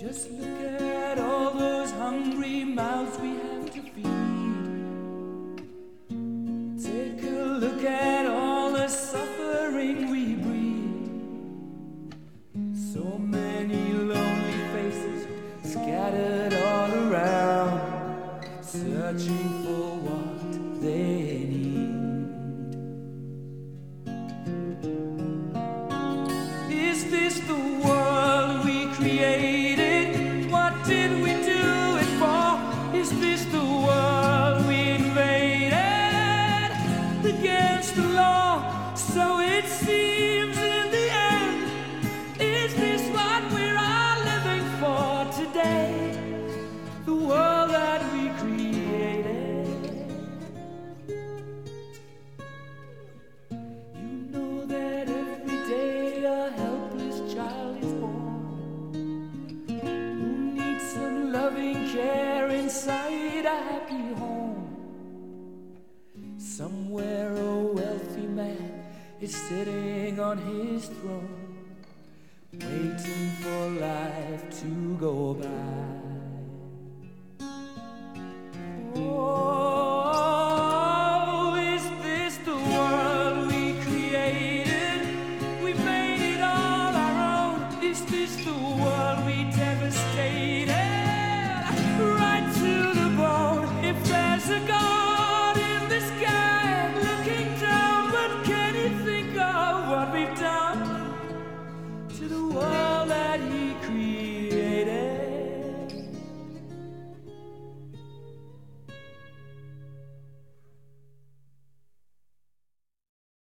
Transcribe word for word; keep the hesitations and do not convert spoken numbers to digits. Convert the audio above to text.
Just look at all those hungry mouths we have to feed. Take a look at all the suffering we breed. So many lonely faces scattered all around, searching for what they need. Is this the world we created? What did we do it for? Is this the world we invaded against the law? So it seems in the end. Is this what we're all living for today? The world that we created. You know that every day a helpless child is born, who needs some loving care inside a happy home. Somewhere a wealthy man is sitting on his throne, waiting for life to go by. Oh, is this the world we created? We made it all our own. Is this the world we devastated? Right to the bone. If there's a God in the sky looking down, what can he think of what we've done to the world that he created?